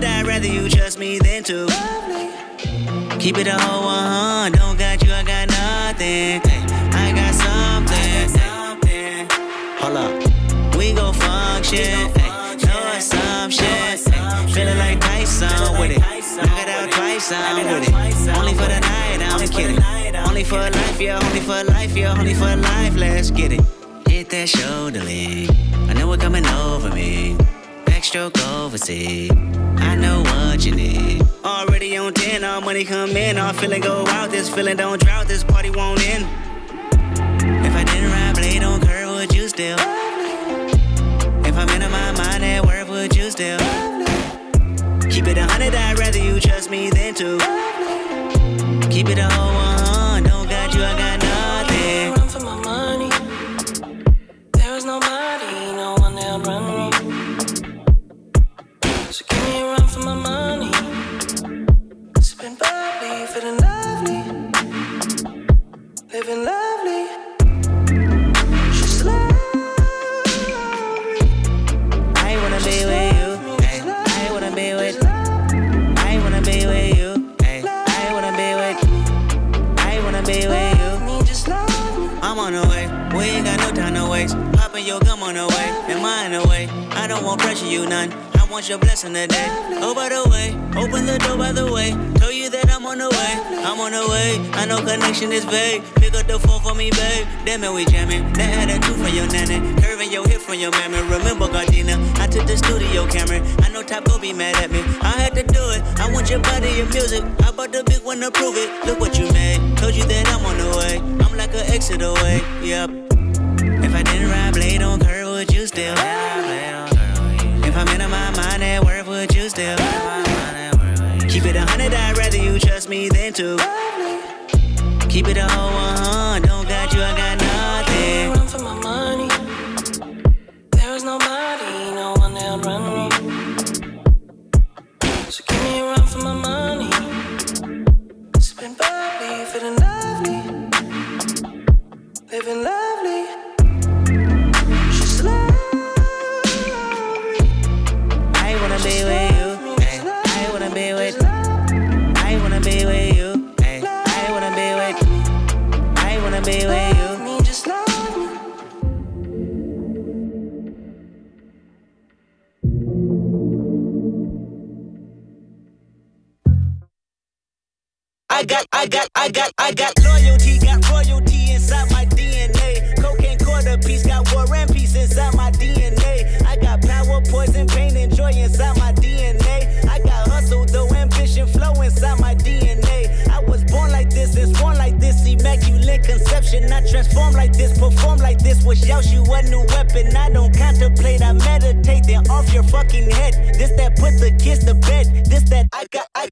I'd rather you trust me than to keep it a whole 100. Don't got you, I got nothing. I got something. Hold up, we gon' function. No assumption. Feeling like Tyson with it. Knock it out twice, I'm with it. Only for the night, I'm kidding. Only for life, yeah, only for life, yeah, only for life. Let's get it. Hit that shoulder lean. I know it coming over me. Backstroke overseas. I know what you need. Already on 10, all money come in. All feeling go out, this feeling don't drought. This party won't end. If I didn't ride blade on curve, would you still? If I'm in my mind at work, would you still? Keep it 100, I'd rather you trust me than to keep it a whole 100. Don't got you, I got nothing. Run for my money. There is nobody, no one that'll run me. So give me a run for my money. Sipping bubbly, feeling lovely, living lovely. She's lovely. I wanna be with you. I wanna be with. I wanna be with you. I wanna be with. I wanna be with you. I'm on the way. We ain't got no time to waste. Poppin' your gum on the way, and mine away. I don't want pressure, you none. I want your blessing today. Oh, by the way, open the door by the way. Told you that I'm on the way. I'm on the way. I know connection is vague. Pick up the phone for me, babe. Damn it, we jamming. That attitude from your nanny. Curving your hip from your mammy. Remember Gardena? I took the studio camera. I know Top gon' be mad at me. I had to do it. I want your body, your music. I bought the big one to prove it. Look what you made. Told you that I'm on the way. I'm like an exit away. Yep. If I didn't ride blade on curve, would you still? If I'm in my mind at work, would you still? Keep it 100, I'd rather you trust me than to keep it a whole 100. Don't got you, I got nothing. Run for my money. There is nobody, no one that'll run me. So give me a run for my money. Sipping bubbly, feeling lovely, living lovely. She's lovely. I wanna be with you. I wanna be with. I wanna be with you. I wanna be with. I wanna be with you. I got loyalty, got royalty inside my DNA. Cocaine quarter piece, got war and peace inside my DNA. I got power, poison, pain, and joy inside my DNA. I got hustle, though, ambition, flow inside my DNA. I was born like this, and born like this, immaculate conception. I transform like this, perform like this, wish out you a new weapon. I don't contemplate, I meditate, then off your fucking head. This that put the kids to bed. This that I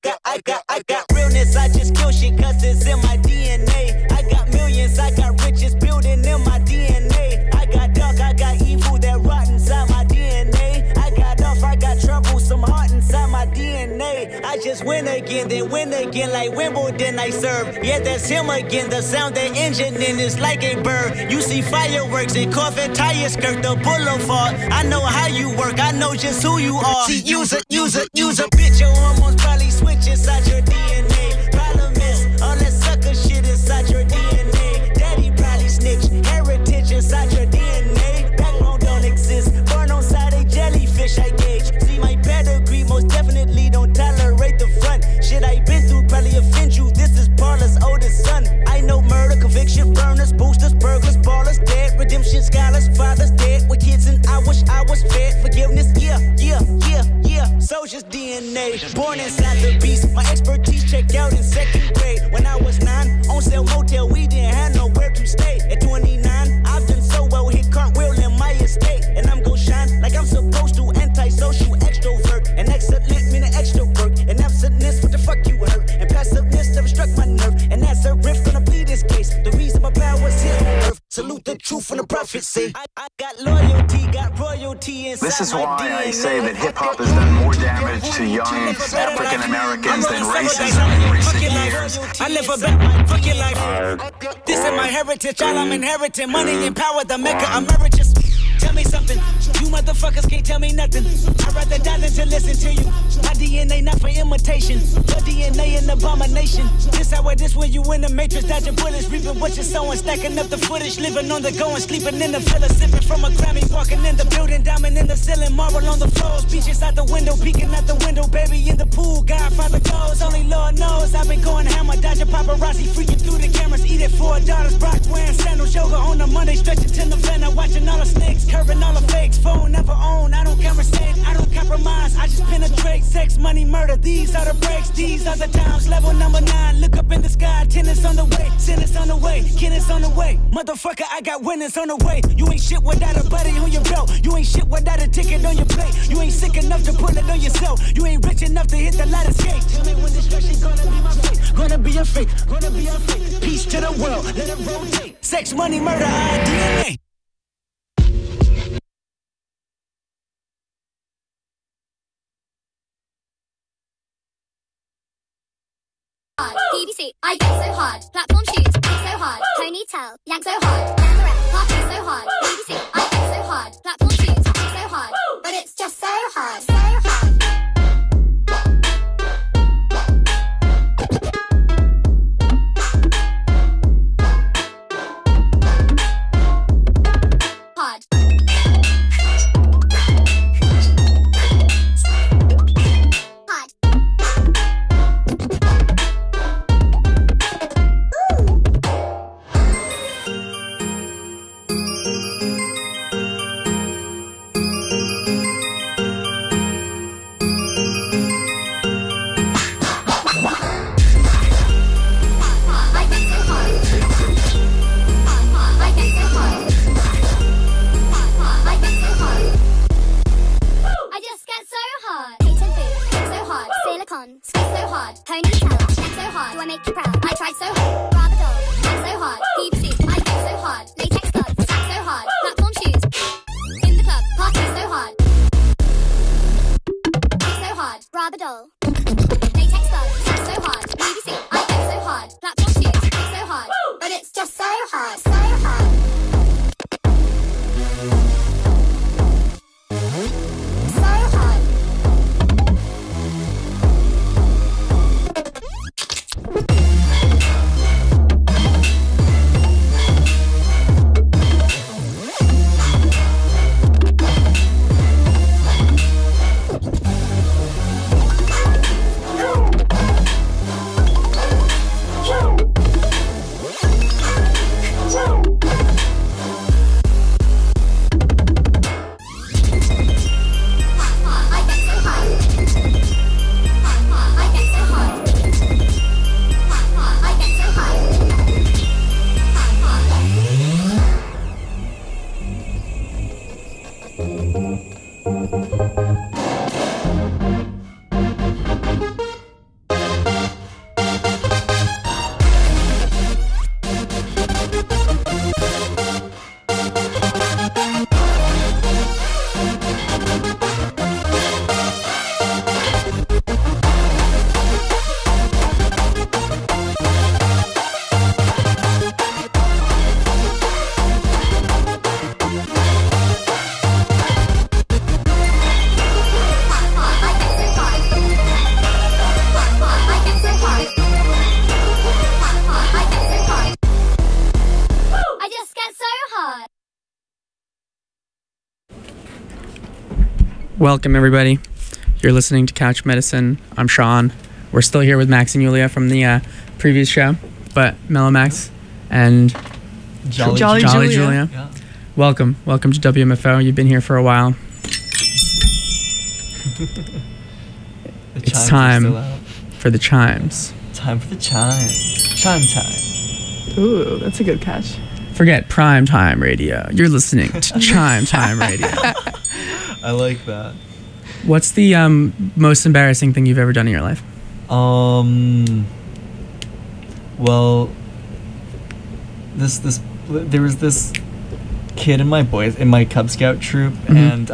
got realness, I just kill shit cause it's in my DNA. I got millions, I got riches building in my DNA. I got dark, I got evil that rot inside my DNA. I got off, I got trouble, some heart inside my DNA. I just win again, then win again like Wimbledon I serve. Yeah, that's him again, the sound that engine in is like a bird. You see fireworks and Corvette tires skirt the boulevard. I know how you work, I know just who you are. See, use a bitch, your hormones probably switch inside your DNA. Problem is, all that sucker shit inside your DNA. Daddy probably snitch, heritage inside your DNA. Backbone don't exist, born on side a jellyfish I gauge. See my pedigree, most definitely don't tolerate the front. Shit I been through probably offend you, this is Paula's oldest son. I know murder, conviction, burners, boosters, burglars, ballers, dead, redemption, scholars, fathers dead with kids and I wish I was fed. Forgiveness, yeah. Soldier's DNA, born inside the beast. My expertise checked out in 2nd grade. When I was 9, on sale motel, we didn't have nowhere to stay. At 29, I've done so well, hit cartwheel in my estate. And I'm gon' shine like I'm supposed to, antisocial extrovert. And excellent meaning extra work. And absentness, what the fuck you hurt? And passiveness never struck my nerve. And that's a riff gonna be this case. The reason my power's here on earth. Salute the truth from the prophecy. I got loyalty, got royalty inside. This is why I say that hip-hop has done more damage to young African Americans than racism in recent years. I live a better fucking life. This is my heritage, all I'm inheriting. Money and power, the mecca emeritus. tell me something. You motherfuckers can't tell me nothing. I'd rather die than to listen to you. My DNA not for imitation. Your DNA an abomination. This how it is when you in the matrix, dodging bullets, reaping what you're sowing, stacking up the footage, living on the go and sleeping in the villa, sipping from a Grammy, walking in the building, diamond in the ceiling, marble on the floors, beaches out the window, peeking out the window, baby in the pool, Godfather goes, only Lord knows. I've been going hammer, dodging paparazzi, freaking through the cameras, eating $4, Brock wearing sandals, yoga on a Monday, stretching to November, watching all the snakes, curving all the fakes, phone never own, I don't conversate, I don't compromise, I just penetrate, sex, money, murder, these are the breaks, these are the times, level number 9, look up in the sky, tennis on the way, tennis on the way, tennis on the way, motherfucker, I got winners on the way, you ain't shit without a buddy on your belt, you ain't shit without a ticket on your plate, you ain't sick enough to put it on yourself, you ain't rich enough to hit the ladder skate, tell me when destruction gonna be my fate, gonna be a fate, gonna be a fate, peace to the world, let it rotate, sex, money, murder, DNA. BBC, I go so hard. Platform shoes, kick so hard. Ponytail, yank so hard. Baccarat, party so hard. BBC, I go so hard. Platform shoes, kick so hard. But it's just so hard, so hard. Hard. Welcome, everybody. You're listening to Couch Medicine. I'm Sean. We're still here with Max and Yulia from the previous show, but Mellow Max and Jolly Julia. Yeah. Welcome to WMFO. You've been here for a while. It's time for the chimes. Time for the chimes. Chime time. Ooh, that's a good catch. Forget prime time radio. You're listening to Chime Time Radio. I like that. What's the most embarrassing thing you've ever done in your life? Well, there was this kid in my Cub Scout troop, and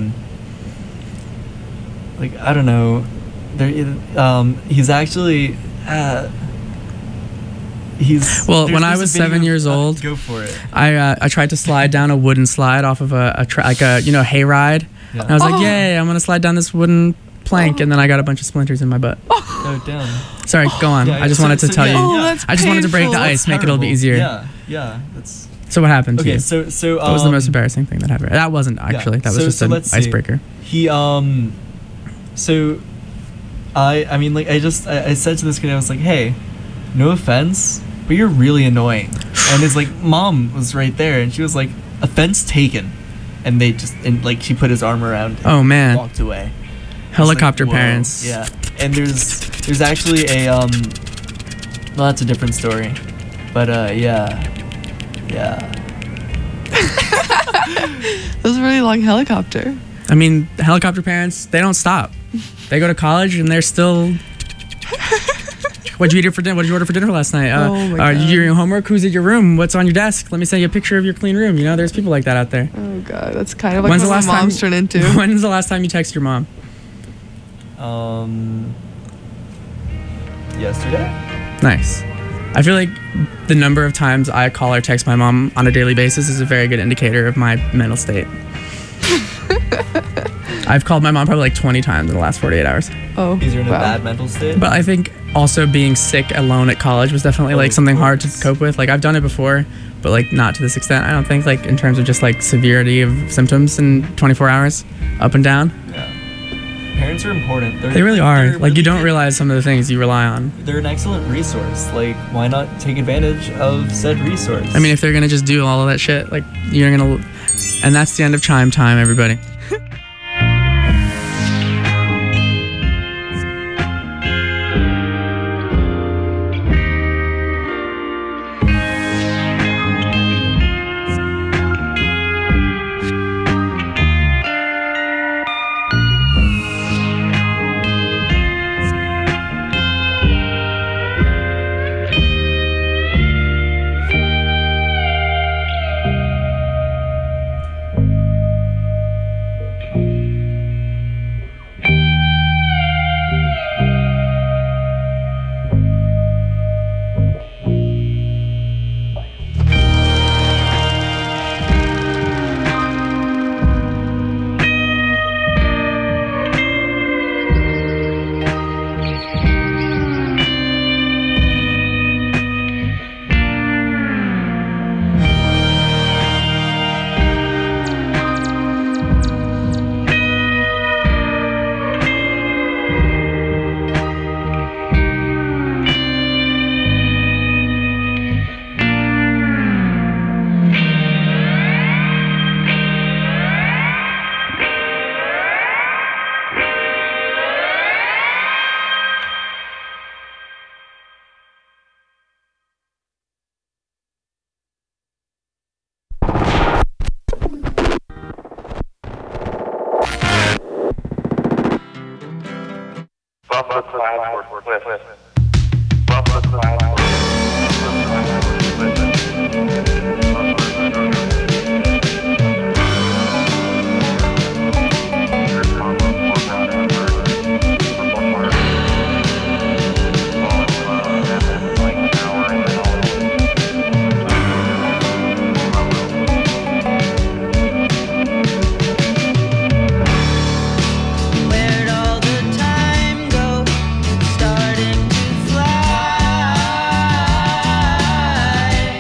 like, I don't know, he's actually he's Well, there's- when I there's a was video 7 years old, go for it. I tried to slide down a wooden slide off of a hayride. Yeah. And I was like, yay, I'm gonna slide down this wooden plank, and then I got a bunch of splinters in my butt. Oh damn. Sorry, go on. Yeah, I just so- wanted to so tell yeah, you. yeah. that's I just wanted to break the painful. ice, make it a little bit easier. Yeah, that's So what happened to okay. you? So What was the most embarrassing thing that happened? That wasn't actually. That was just an let's see. icebreaker. He so I mean like I said to this kid, I was like, hey, no offense, but you're really annoying. And his like mom was right there, and she was like, offense taken. And they just like she put his arm around him Oh and man, walked away. I was like, helicopter whoa. parents. Yeah. And there's actually a well, that's a different story. But yeah. It was a really long helicopter. I mean, helicopter parents, they don't stop. They go to college and they're still. What'd you eat for dinner? What did you order for dinner last night? Oh my Are you God. doing your homework? Who's at your room? What's on your desk? Let me send you a picture of your clean room. You know, there's people like that out there. Oh god, that's kind of like When's the what last my time? mom's turned into. When's the last time you texted your mom? Yesterday. Nice. I feel like the number of times I call or text my mom on a daily basis is a very good indicator of my mental state. I've called my mom probably like 20 times in the last 48 hours. Oh, These are in a wow. bad mental state. But I think also being sick alone at college was definitely Oh, like of something hard to course. cope with. Like I've done it before, but like not to this extent. I don't think like in terms of just like severity of symptoms in 24 hours, up and down. Yeah. Parents are important. They really are. they're Like you really don't good. realize some of the things you rely on. They're an excellent resource. Like, why not take advantage of said resource? I mean, if they're gonna just do all of that shit, like you're gonna, and that's the end of chime time, everybody. Bumper cloud for Cliff. Bumper cloud for Where'd all the time go? It's starting to fly.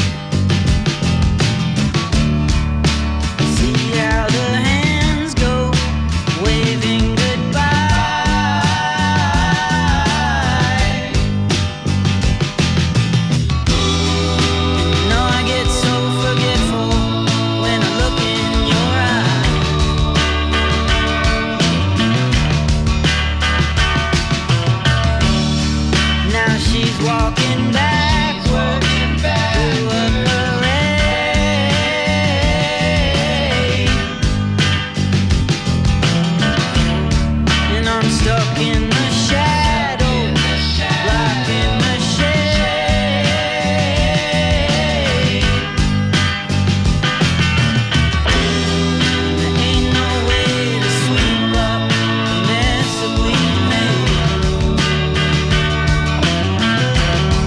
See how the hands go, waving goodbye. No, I get so forgetful when I look in your eyes. Now she's walking backward through a parade, and I'm stuck in the shadow, blocking the shade. There ain't no way to sweep up the mess that we've made.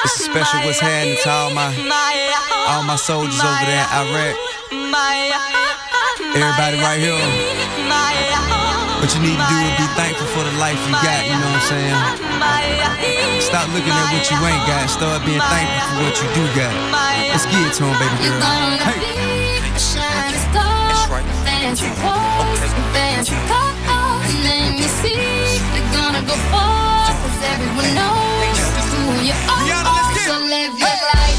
It's special what's happening to all my soldiers over there in Iraq. Everybody right here. What you need to do is be thankful for the life you got, you know what I'm saying? Stop looking at what you ain't got. Start being thankful for what you do got. Let's get it to him, baby girl. Hey. That's right. Fancy clothes, fancy cars, let me see. You're gonna go far, 'cause everyone knows who you are. So live your life.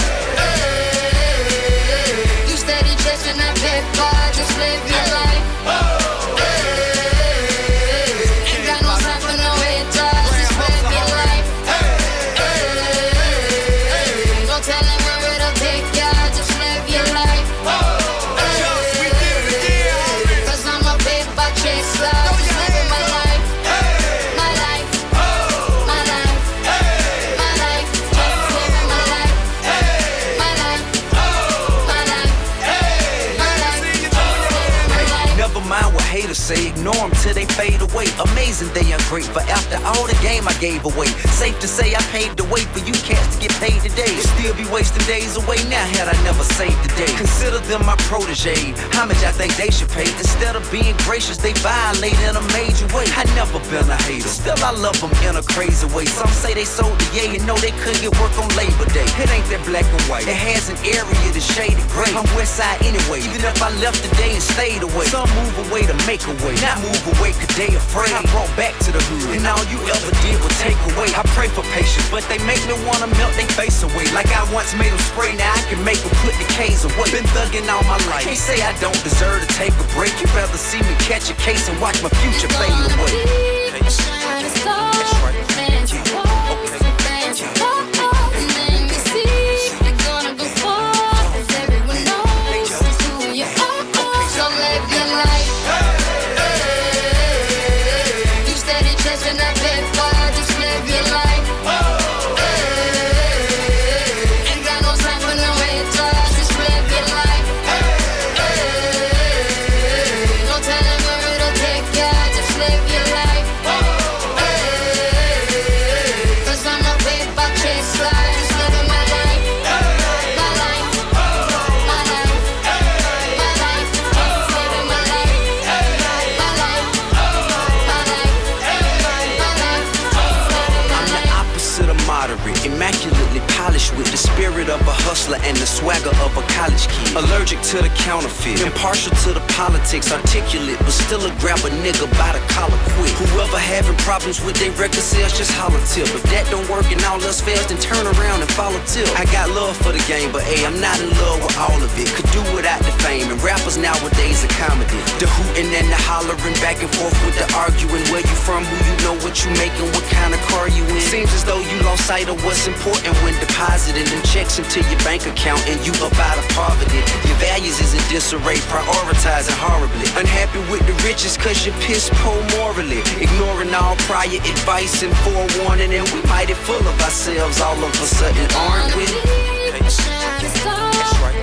You steady chasing that big bar, just live your life. Ain't got no time for no haters, just live your life. No telling where it'll take ya, just live your life. Haters say ignore them till they fade away. Amazing they ungrateful after all the game I gave away. Safe to say I paved the way for you cats to get paid today. Still be wasting days away now had I never saved the day. Consider them my protege. How much I think they should pay? Instead of being gracious, they violate in a major way. I never been a hater, still I love them in a crazy way. Some say they sold the yay and know they couldn't get work on Labor Day. It ain't that black and white, it has an area that's shaded gray. I'm west side anyway, even if I left today and stayed away. Some move away to make a way, not move away 'cause they afraid. I brought back to the hood, and all you ever did was take away. I pray for patience, but they make me wanna melt their face away. Like I once made them spray, now I can make them put the K's away. Been thugging all my life, can't say I don't deserve to take a break. You'd rather see me catch a case and watch my future fade away. That's right. Immaculately polished with the spirit of a hustler and the swagger of a college kid. Allergic to the counterfeit, impartial to the politics, articulate, but still a grab a nigga by the collar quick. Whoever having problems with their record sales, just holler tip. If that don't work and all else fails, then turn around and follow tip. I got love for the game, but hey, I'm not in love with all of it. Could do without the fame, and rappers nowadays are comedy. The hooting and the hollering, back and forth with the arguing. Where you from, who you know, what you making, what kind of car you in. Seems as though you lost sight of what's important when depositing them checks into your bank account and you up out of poverty. Your values is in disarray, prioritizing horribly. Unhappy with the riches cause you're piss poor morally. Ignoring all prior advice and forewarning, and we mighty full of ourselves all of a sudden, aren't we? That's right.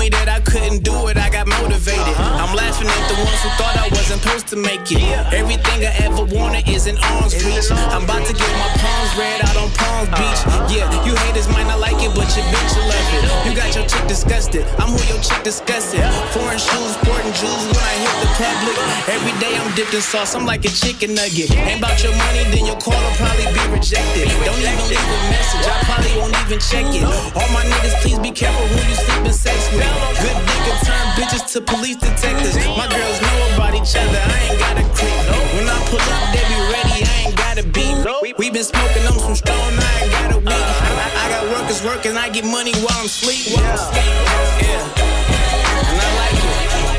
me that I couldn't do it, I got motivated. I'm laughing at the ones who thought I wasn't supposed to make it. Everything I ever wanted is in arm's reach. I'm about to get my palms red out on Palm Beach. Yeah, you haters might not like it, but your bitch will love it. You got your chick disgusted, I'm who your chick disgusted. Foreign shoes, sporting jewels when I hit the public. Every day I'm dipped in sauce, I'm like a chicken nugget. Ain't about your money, then your call will probably be rejected. Don't even leave a message, I probably won't even check it. All my niggas, please be careful who you sleep and sex with. Good nigga turn bitches to police detectives. My girls know about each other, I ain't got a creep. When I pull up, they be ready, I ain't got a beat. We been smoking on some strong, I ain't got a week. I got workers working, I get money while I'm sleep. Yeah, and I like it.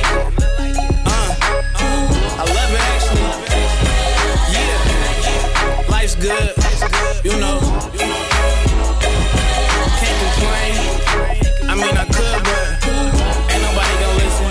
I love it actually. Yeah, life's good, you know. Can't complain. I mean I could, but ain't nobody gonna listen.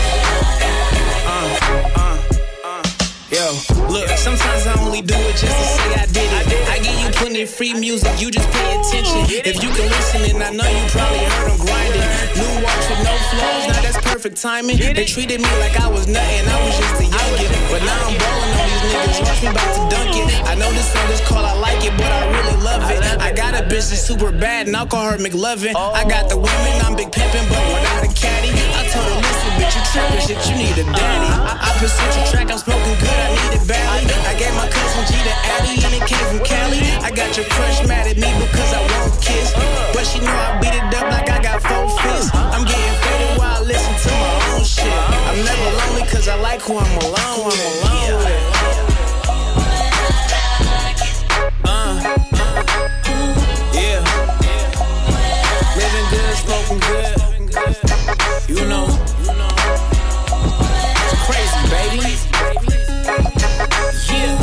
Yo, look, sometimes I only do it just to say I did it. I give you plenty of free music, you just pay attention. If you can listen, and I know you probably heard them grinding. New watch with no flows, now that's perfect timing. They treated me like I was nothing, I was just a youngin'. But now I'm ballin' on these niggas, watch me about to dunk it. I know this song is called I Like It, but I really love it. I got a bitch that's super bad, and I'll call her McLovin. I got the women, I'm big pimpin', but without a caddy. I told her, listen, bitch, you trippin' shit, you need a daddy. I pursued your track, I'm smoking good, I need it badly. I gave my cousin G the Addy, and it came from Cali. I got your crush mad at me because I won't kiss, but she know I beat it up like I got 4 fists. I'm getting faded while I listen to my own shit. I'm never lonely cause I like who I'm alone with. Yeah. Living good, smoking good. You know. It's crazy, baby. Yeah.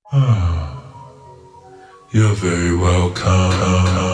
You're very welcome.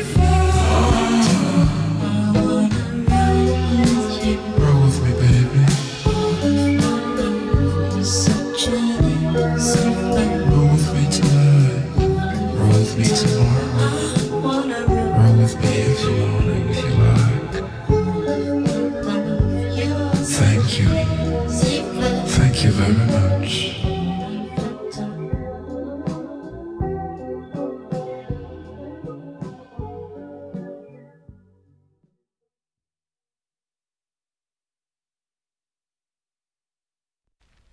Roll with me, baby.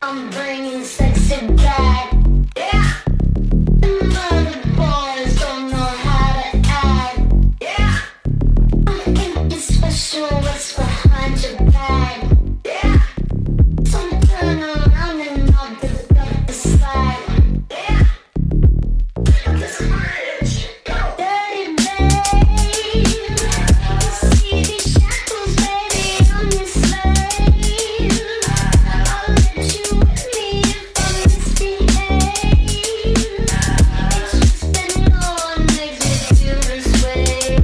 I'm bringing sexy back. Yeah. Mother boys don't know how to act. Yeah. I'm thinking special. What's behind your back? Yeah. So turn around and I'll pick up the slack. Yeah. This bridge. Dirty babe. See these shackles, baby, I'm your slave. I'll let you with me if I misbehave. It's just been on, makes me feel this way.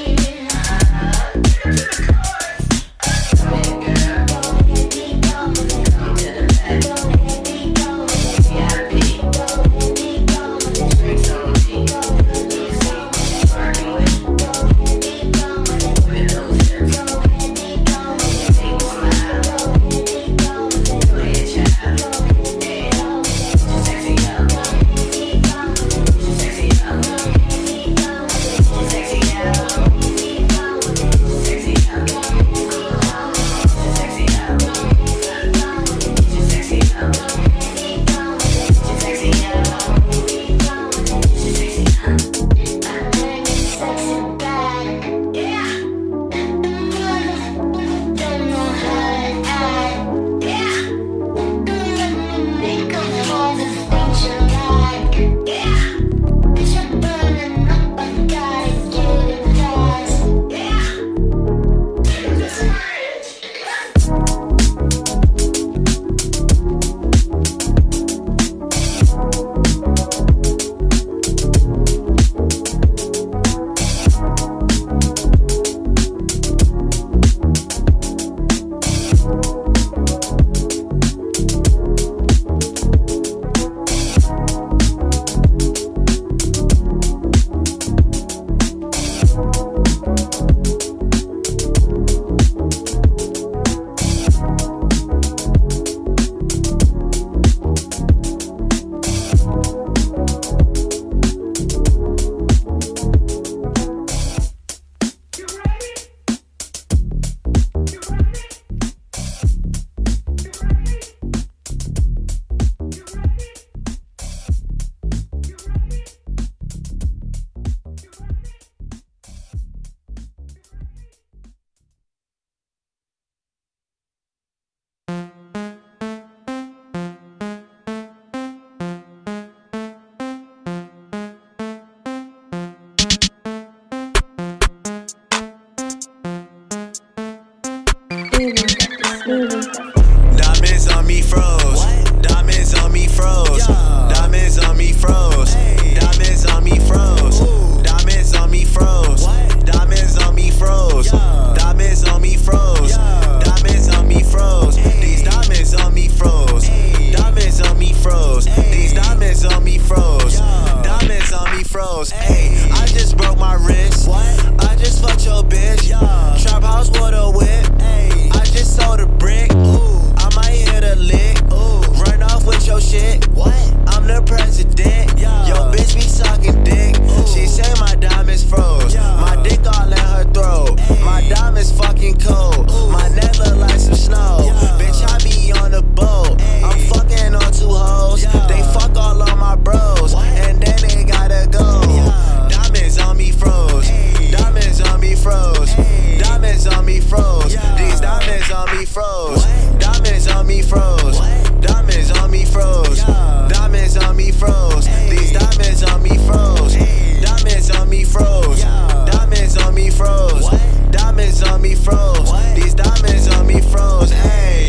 Diamonds on me froze. Diamonds on me froze. Diamonds on me froze. Diamonds on me froze. Diamonds on me froze. Diamonds on me froze. Diamonds on me froze. Diamonds on me froze. These diamonds on me froze. Diamonds on me froze. These diamonds on me froze. Diamonds on me froze. Hey, I just broke my wrist. I just fucked your bitch. Trap house with a whip. I just sold a brick. I might hit a lick. Run off with your shit. I'm the president. Yo, bitch be sucking dick. She say my diamonds froze. My dick all in her throat. My diamonds fucking cold. My neck look like some snow. Bitch, I be on the boat. I'm fucking on two hoes. They fuck all on my bros. And then they gotta go. Diamonds on me froze. Diamonds on me froze. Diamonds on me froze. These diamonds on me froze. Diamonds on me froze. Diamonds on me froze. Diamonds on me froze. These diamonds on me froze. Diamonds on me froze. Diamonds on me froze. Diamonds on me froze. These diamonds on me froze. Hey.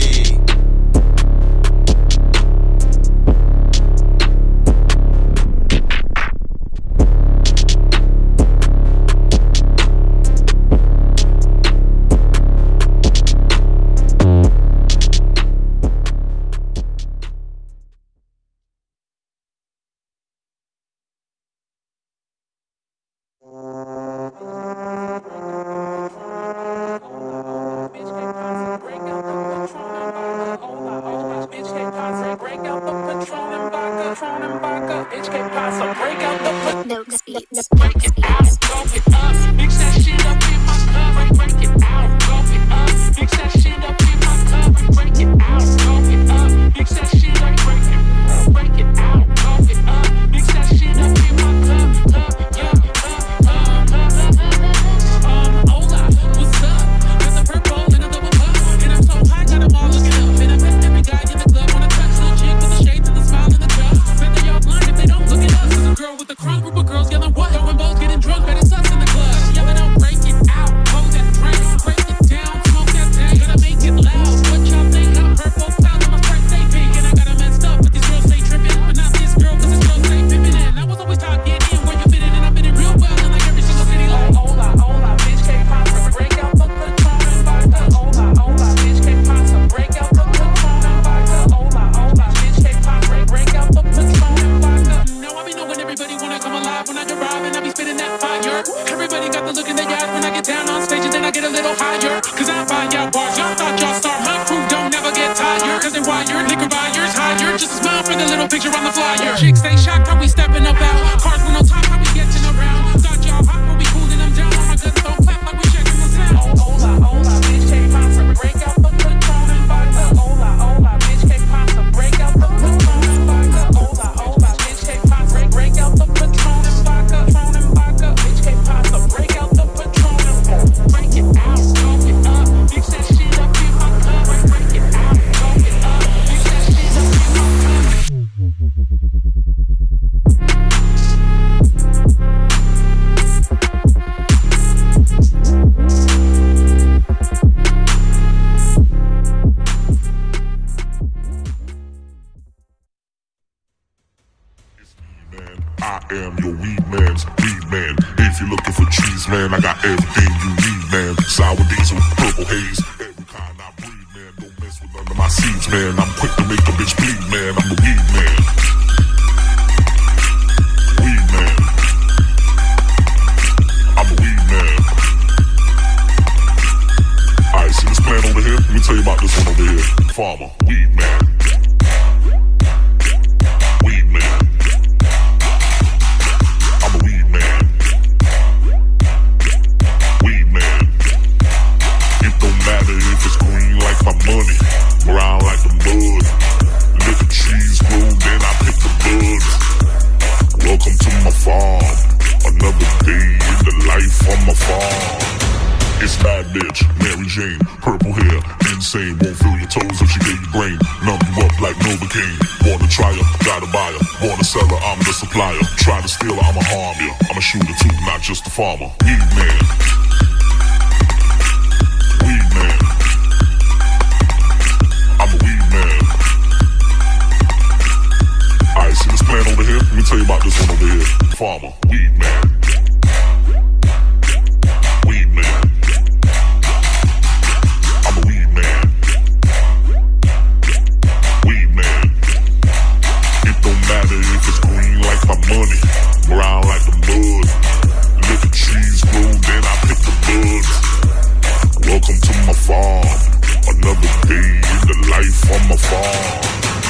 Mix that shit girl with the crunk group of girls yelling what? Throwing balls, getting drunk, but it's us in the club. Yelling out, break it out, hold that drink, break it down, smoke that thing, gotta make it loud. What y'all think? I'm purple clouds on my sprite stay pink, and I got 'em messed up, but these girls stay tripping, but not this girl, 'cause this girl stay pimping. And I was always taught get in where you fit in, and I fit it real well in like every single city. Like hola, bitch, can't pop, break out the Patron and vodka. Hola, bitch, can't pop, break out the Patron and vodka. Hola, bitch, can't pop, break out the Patron and vodka. Now I be knowing everybody wanna come alive when I arrive, and I be spitting that fire. Everybody got the look in their eyes when I get down on stage, and then I get a little higher. 'Cause I buy y'all bars, y'all thought y'all star. My crew don't never get tired, 'cause they wired, liquor buyers hired. Just a smile for the little picture on the flyer. Chicks stay shocked how we stepping up out. Cars with no top, how we getting around. Thought y'all hot, but we cooling them down. All my guns don't clap like we checking the sound. Hola, bitch, can't pop, break out the Patron and vodka. Hola, bitch, can't pop, break out the Patron and vodka. Hola, bitch, can't pop, break out the Patron and vodka. Patron and vodka, bitch, can't pop, break out the Patron and vodka. Break it out, smoke it up, mix that shit up in my cup. Break it out, smoke it up, mix that shit up in my cup. I am your weed man's weed man. If you're looking for cheese, man, I got everything you need, man. Sour diesel, purple haze, every kind I breed, man. Don't mess with none of my seeds, man. I'm quick to make a bitch bleed, man. I'm the weed man. Weed man. I'm a weed man. Alright, see this plant over here? Let me tell you about this one over here. Farmer, weed man. Weed man. If it's green like my money, brown like the mud, let the trees grow, then I pick the buds. Welcome to my farm, another day in the life on my farm. It's bad bitch, Mary Jane, purple hair, insane, won't feel your toes if she gave you brain. Numb you up like Novocaine, wanna try her, gotta buy her, wanna sell her, I'm the supplier. Try to steal her, I'ma harm you, I'm a shooter too, not just a farmer. Weed man. Weed man. I'm a weed man. Alright, see this plant over here? Let me tell you about this one over here. Farmer, weed man. Weed man. I'm a weed man. Weed man. It don't matter if it's green like my money, brown like the mud. Let the trees grow, then I pick the buds. Welcome to my farm, another day in the life on my farm.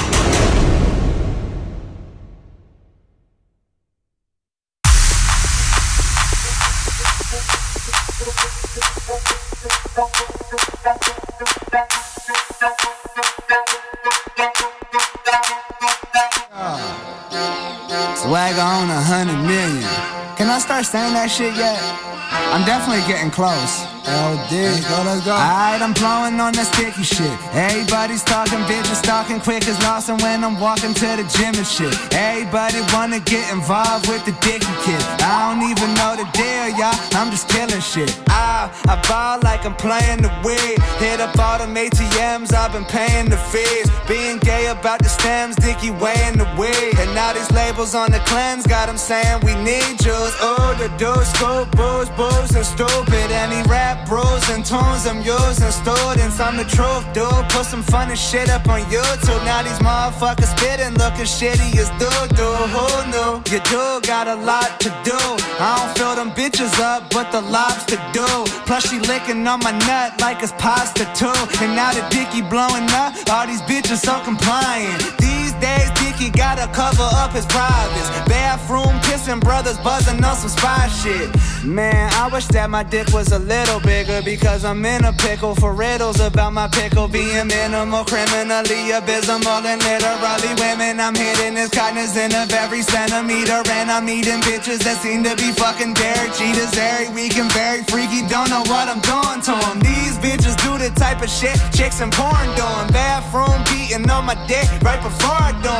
Swagger on 100 million. Can I start saying that shit yet? I'm definitely getting close. LD, let's go. Alright, I'm blowing on that sticky shit. Everybody's talking, bitches talking quick as Lawson when I'm walking to the gym and shit. Everybody wanna get involved with the dicky kid. I don't even know the deal, y'all. I'm just killing shit. I ball like I'm playing the weed. Hit up all them ATMs, I've been paying the fees. Being gay about the stems, dicky weighing the weed. And now these labels on the cleanse got them saying we need juice. Oh, the dude, scoop, booze, and stupid. And he rap bros and tunes I'm using students. I'm the truth, dude. Put some funny shit up on YouTube. Now these motherfuckers spitting, looking shitty as doo-doo. Who knew? You do got a lot to do. I don't fill them bitches up, but the lobster do. Plus she licking on my nut like it's pasta too. And now the dicky blowing up, all these bitches so compliant. These days Dicky gotta cover up his privates. Bathroom kissing brothers buzzing on some spy shit. Man, I wish that my dick was a little bigger, because I'm in a pickle for riddles about my pickle being minimal, criminally abysmal, and literally women I'm hitting is cognizant of every centimeter. And I'm eating bitches that seem to be fucking Derek Jeter's every week and very freaky. Don't know what I'm doing to them. These bitches do the type of shit chicks and porn doing. Bathroom beating on my dick right before I do 'em.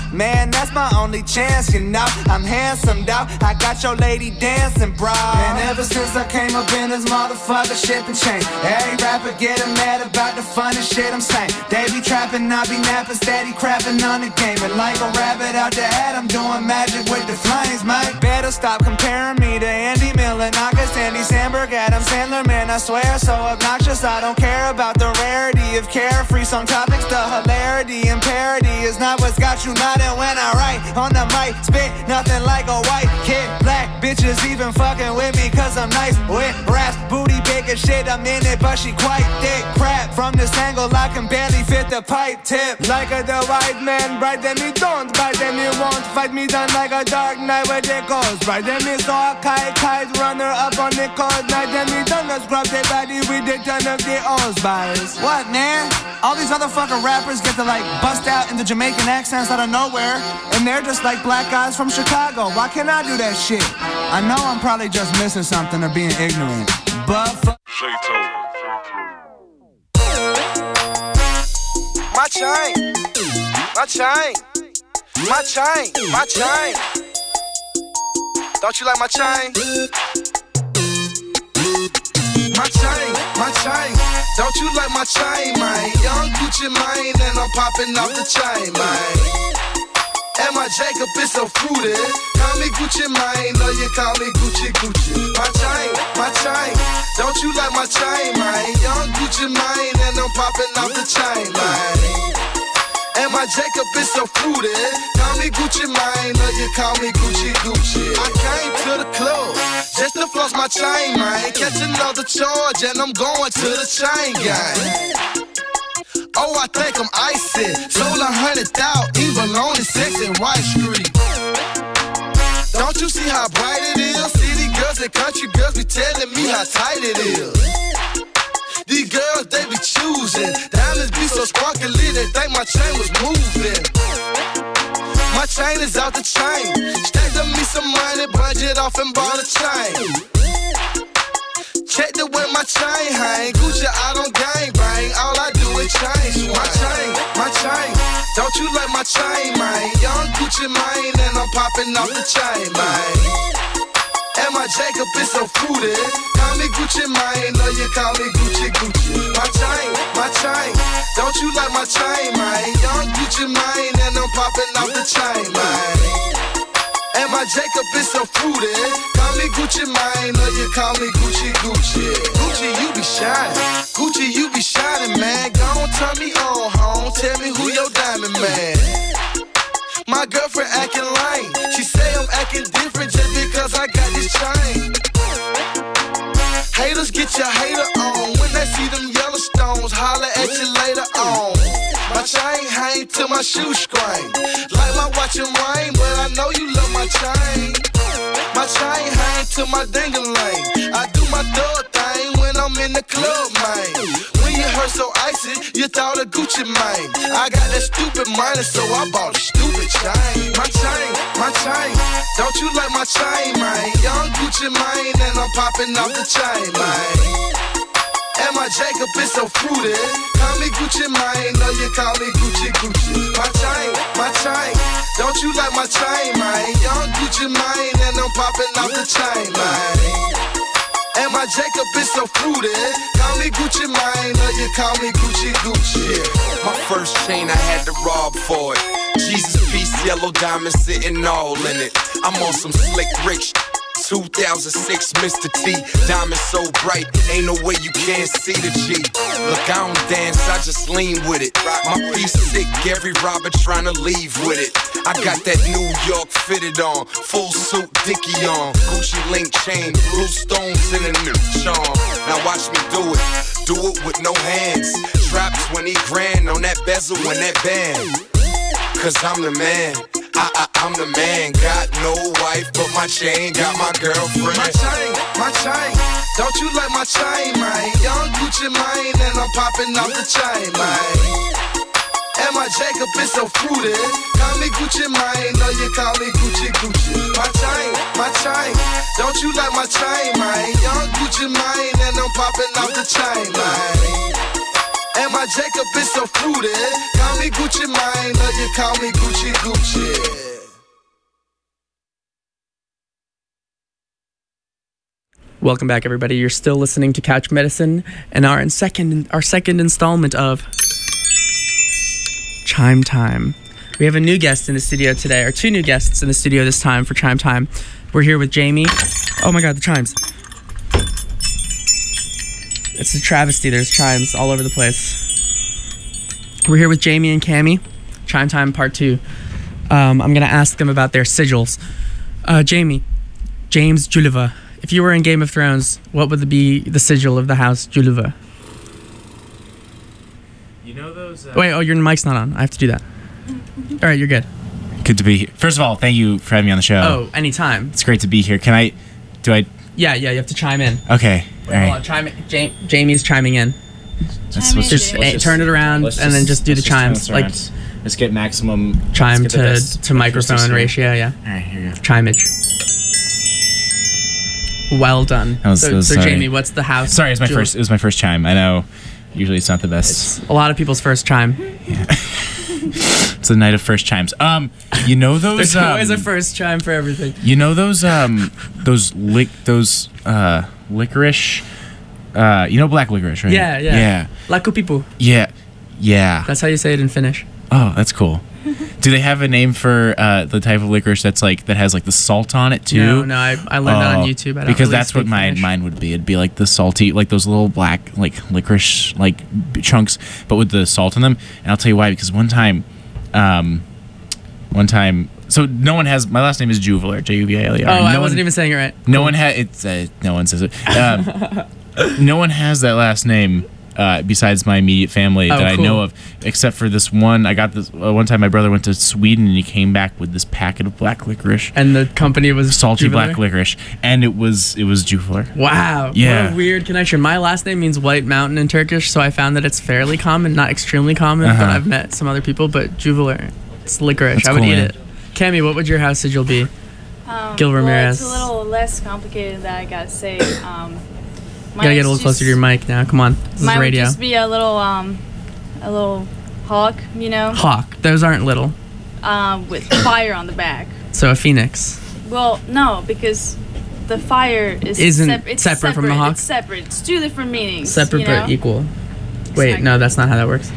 Man, that's my only chance, you know. I'm handsome, dawg. I got your lady dancing, bro. And ever since I came up in this motherfucker, shit been changed. Every rapper getting mad about the funny shit I'm saying. They be trapping, I be napping, steady crapping on the game. And like a rabbit out the hat, I'm doing magic with the flames, mate. Better stop comparing me to Andy Milonakis, Andy Samberg, Adam Sandler, man, I swear, so obnoxious. I don't care about the rarity of carefree song topics. The hilarity and parody is not what's got you nodding when I write on the mic. Spit nothing like a white kid. Black bitches even fucking with me cause I'm nice with raps. Booty big as shit, I'm in it, but she quite thick. Crap, from this angle I can barely fit the pipe tip. Like a the white man, bright then me don't, bright then me won't fight me down like a dark night where they goes. Bright then me saw a kite runner up on the cold night. Then me done let's grab their body with the ton of their own bars. What, man? All these motherfucking rappers get to like bust out into Jamaican accents out of nowhere, and they're just like black guys from Chicago. Why can't I do that shit? I know I'm probably just missing something or being ignorant, but my chain, my chain, my chain, my chain. Don't you like my chain? My chain, my chain. Don't you like my chain, man? Young Gucci Mane, and I'm popping off the chain, man. And my Jacob is so fruity. Call me Gucci Mane, or you call me Gucci Gucci. My chain, my chain. Don't you like my chain, man? Young Gucci Mane, and I'm popping off the chain, man. And my Jacob is so fruity. Call me Gucci Mane, or you call me Gucci Gucci. I came to the club just to floss my chain, man. Catch another charge and I'm going to the chain gang. Oh, I think I'm icy. Sold 100,000, even on the 6th and White Street. Don't you see how bright it is? City girls and country girls be telling me how tight it is. These girls, they be choosing. Diamonds be so sparkly, they think my chain was moving. My chain is out the chain. Stacked up me some money, budget off and bought a chain. Check the way my chain hang. Gucci out on gang bang. All I do is change. My chain, my chain. Don't you like my chain, man? Young Gucci Mane, and I'm popping off the chain, man. And my Jacob is so fruity. Call me Gucci Mane, or you call me Gucci Gucci. My chain, my chain. Don't you like my chain, man? Young Gucci Mane, and I'm popping off the chain, man. And my Jacob is so fruity. Call me Gucci Mane, or you call me Gucci Gucci. Gucci, you be shining. Gucci, you be shining, man. Go on, turn me on, home. Tell me who your diamond man. My girlfriend acting lame. She say I'm acting different just because I got this chain. Haters get your hater on. When they see them yellow stones, holler at you later on. My chain hang to my shoe screen. Like my watch and rain, but I know you love my chain. My chain hang to my ding-a-ling. I do my thug thing when I'm in the club, man. When you heard so icy, you thought of Gucci Mane. I got that stupid money, so I bought a stupid chain. My chain, my chain. Don't you like my chain, man? Young Gucci Mane, and I'm popping off the chain, man. And my Jacob is so fruity. Call me Gucci Mane, or you call me Gucci Gucci. My chain, my chain. Don't you like my chain, man? Young Gucci Mane, and I'm popping off the chain, man. And my Jacob is so fruity. Call me Gucci Mane, or you call me Gucci Gucci. My first chain, I had to rob for it. Jesus piece, yellow diamond sitting all in it. I'm on some slick rich 2006 Mr. T, diamond so bright, ain't no way you can't see the G. Look, I don't dance, I just lean with it. My piece sick, every robber tryna leave with it. I got that New York fitted on, full suit Dickie on, Gucci link chain, blue stones in a new charm. Now watch me do it with no hands. Drop 20 grand on that bezel and that band. Cause I'm the man, I'm the man. Got no wife, but my chain got my girlfriend. My chain, don't you like my chain, man? Young Gucci Mane, and I'm popping off the chain, man. And my Jacob is so fruity. Call me Gucci Mane, or you call me Gucci Gucci. My chain, don't you like my chain, man? Young Gucci Mane, and I'm popping off the chain, man. And my Jacob is so fruity. Call me Gucci Mane, or you can call me Gucci Gucci. Welcome back, everybody. You're still listening to Couch Medicine and our second installment of Chime Time. We have a new guest in the studio today, or two new guests in the studio this time for Chime Time. We're here with Jamie. Oh my God, the chimes. It's a travesty. There's chimes all over the place. We're here with Jamie and Cammie. Chime Time Part 2. I'm going to ask them about their sigils. Jamie, James Juliva. If you were in Game of Thrones, what would be the sigil of the House Juliva? You know those... Wait, your mic's not on. I have to do that. All right, you're good. Good to be here. First of all, thank you for having me on the show. Oh, anytime. It's great to be here. Yeah, you have to chime in. Okay, Wait, hold on, chime in. Jamie's chiming in. Just turn it around and then just do the chimes. Like, let's get maximum chime to microphone ratio, yeah. All right, here you go. Chimeage. Well done. So Jamie, what's the house? Sorry, it was my first chime. I know. Usually it's not the best. It's a lot of people's first chime. Yeah. It's the night of first chimes. You know those. There's always a first chime for everything. You know those licorice. You know black licorice, right? Yeah. Lakupipu. Yeah. That's how you say it in Finnish. Oh, that's cool. Do they have a name for the type of licorice that has like the salt on it too? No, I learned that on YouTube. I don't because really that's what Finnish. mine would be. It'd be like the salty, like those little black like licorice like chunks, but with the salt in them. And I'll tell you why. Because one time, so no one has. My last name is Juviler, Juviler. Oh, I wasn't even saying it right. No one has. No one says it. No one has that last name. Besides my immediate family that I know of, except for this one. I got this one time. My brother went to Sweden and he came back with this packet of black licorice. And the company was salty Juviler? Black licorice, and it was Juviler. Wow, yeah. What a weird connection. My last name means White Mountain in Turkish, so I found that it's fairly common, not extremely common, but I've met some other people. But Juviler, it's licorice. That's I would cool, eat man. it. Cammie, what would your house sigil be? Gil Ramirez. Well, it's a little less complicated than I gotta say. You gotta get a little closer to your mic now. Come on, this is mine radio. Would just be a little hawk, you know. Hawk. Those aren't little. With fire on the back. So a phoenix. Well, no, because the fire isn't separate from the hawk. It's separate. It's two different meanings. Separate but equal. Wait, no, that's not how that works.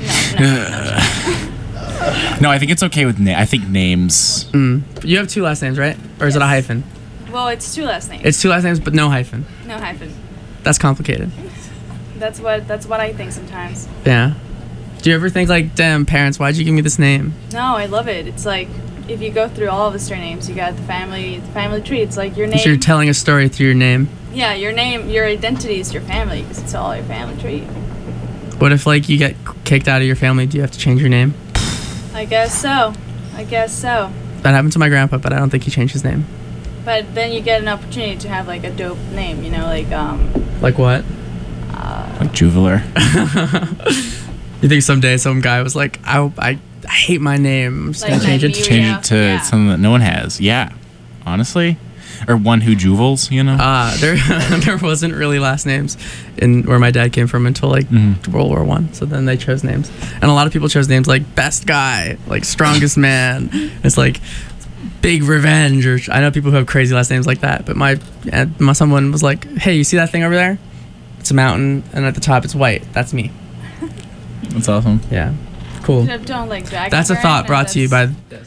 No, I think it's okay with I think names. You have two last names, right? Or is it a hyphen? Well, it's two last names. It's two last names, but no hyphen. No hyphen. That's complicated. That's what I think sometimes. Yeah. Do you ever think like, damn, parents, why'd you give me this name? No, I love it. It's like if you go through all of the surnames, you got the family tree. It's like your name. So you're telling a story through your name. Yeah, your name, your identity is your family because it's all your family tree. What if like you get kicked out of your family? Do you have to change your name? I guess so. That happened to my grandpa, but I don't think he changed his name. But then you get an opportunity to have like a dope name, you know, like Like what? Like Juviler. You think someday some guy was like, I hate my name. I'm just Like gonna change it. Change it to something that no one has. Yeah, honestly, or one who juvels. You know. There wasn't really last names in where my dad came from until like World War I. So then they chose names, and a lot of people chose names like best guy, like strongest man. It's like Big Revenge, or I know people who have crazy last names like that. But my someone was like, hey, you see that thing over there? It's a mountain, and at the top it's white. That's me. That's awesome. Yeah, cool. Don't like Dragon That's a thought brought to you by.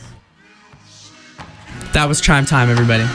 That was Chime Time, everybody.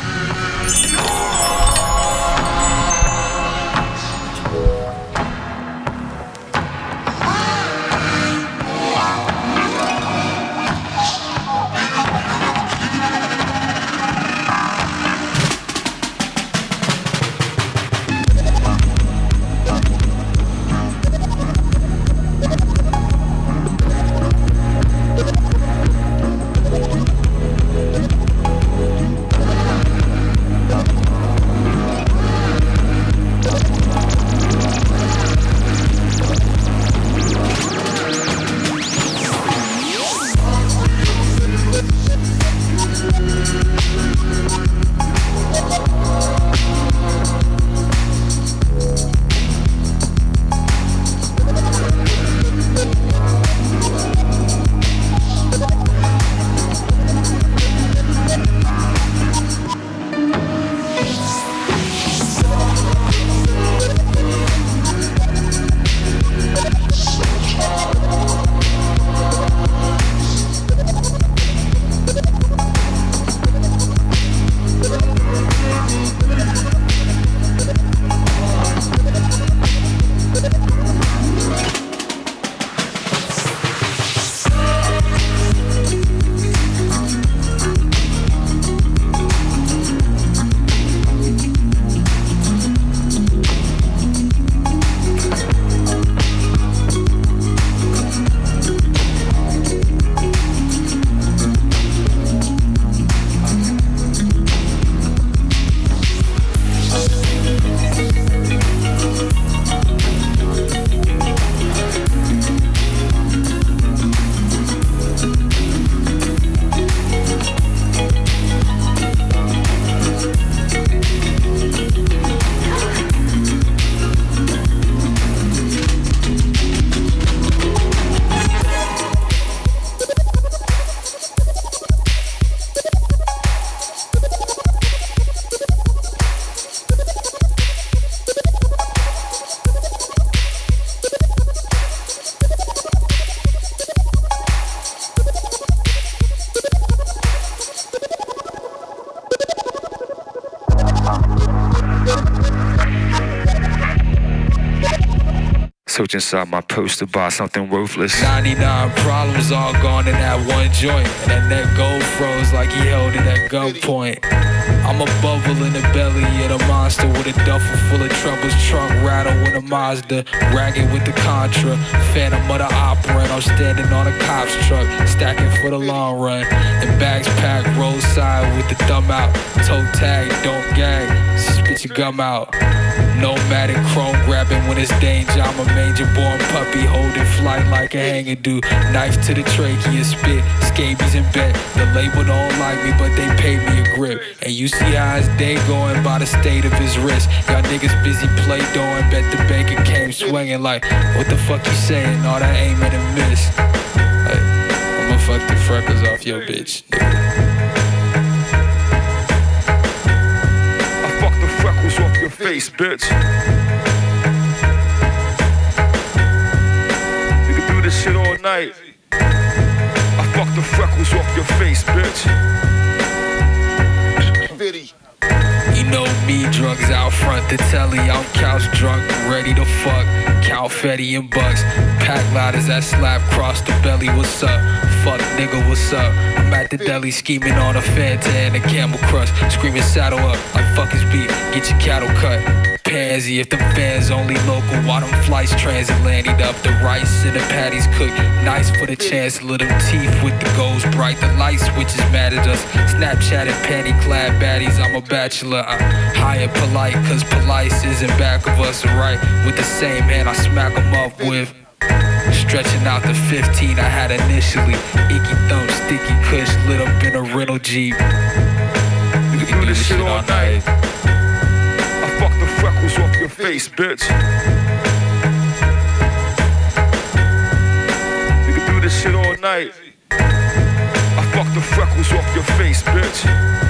Search inside my purse to buy something worthless. 99 problems all gone in that one joint. And that neck gold froze like he held it at gunpoint. I'm a bubble in the belly of the monster with a duffel full of troubles. Trunk rattle with a Mazda, ragged with the Contra. Phantom of the Opera, and I'm standing on a cop's truck, stacking for the long run. And bags packed roadside with the thumb out. Toe tag, don't gag, spit your gum out. Nomadic chrome grabbing when it's danger. I'm a major born puppy holding flight like a hanger do. Knife to the trachea, spit, scabies and bet. The label don't like me, but they paid me a grip. And you see how his day going by the state of his wrist. Y'all niggas busy play doing, bet the banker came swinging like, what the fuck you saying? All that aim and miss. Hey, I'ma fuck the freckles off your bitch, nigga. Off your face, bitch. You can do this shit all night. I fuck the freckles off your face, bitch. You know me, drugs out front, the telly, I'm couch drunk, ready to fuck, count Fetty and Bucks, pack ladders that slap cross the belly, what's up, fuck nigga, what's up, I'm at the deli scheming on a Fanta and a Camel Crush, screaming saddle up, like fuck his beat, get your cattle cut, pansy if them fans only local, while them flights transatlantic up, the rice and the patties cooked, nice for the chancellor, them teeth with the goals bright, the light switches mad at us, Snapchat and panty clad baddies, I'm a bachelor, I high and polite, cause polite isn't back of us, right? With the same hand I smack them up with. Stretching out the 15 I had initially. Icky thumb, sticky kush, lit up in a rental Jeep. You can do this shit all night. I fuck the freckles off your face, bitch. You can do this shit all night. I fuck the freckles off your face, bitch.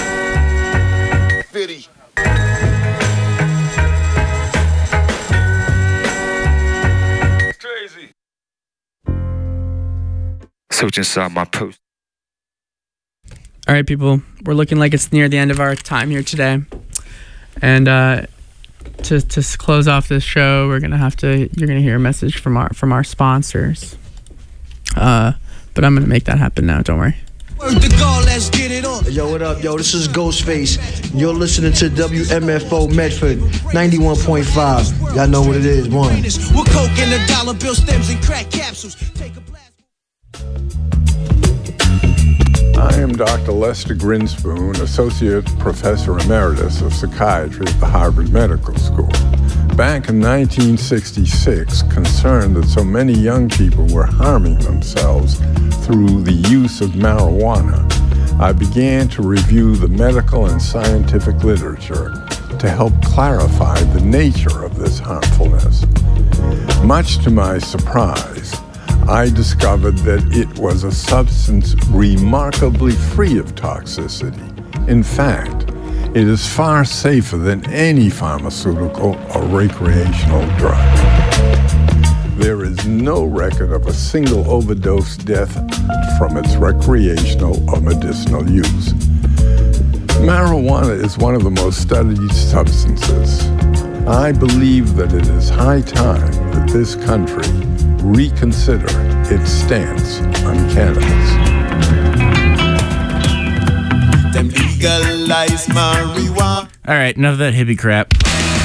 Fitty. It's crazy. Search inside my post. All right, people, we're looking like it's near the end of our time here today, and to close off this show, you're gonna hear a message from our sponsors. But I'm gonna make that happen now. Don't worry. Word to God, let's get it on. Yo, what up, yo? This is Ghostface. You're listening to WMFO Medford 91.5. Y'all know what it is, one. We're coke and the dollar bill stems and crack capsules. Take a blast. I am Dr. Lester Grinspoon, Associate Professor Emeritus of Psychiatry at the Harvard Medical School. Back in 1966, concerned that so many young people were harming themselves through the use of marijuana, I began to review the medical and scientific literature to help clarify the nature of this harmfulness. Much to my surprise, I discovered that it was a substance remarkably free of toxicity. In fact, it is far safer than any pharmaceutical or recreational drug. There is no record of a single overdose death from its recreational or medicinal use. Marijuana is one of the most studied substances. I believe that it is high time that this country reconsider its stance on cannabis. Them legalize marijuana. All right, enough of that hippie crap.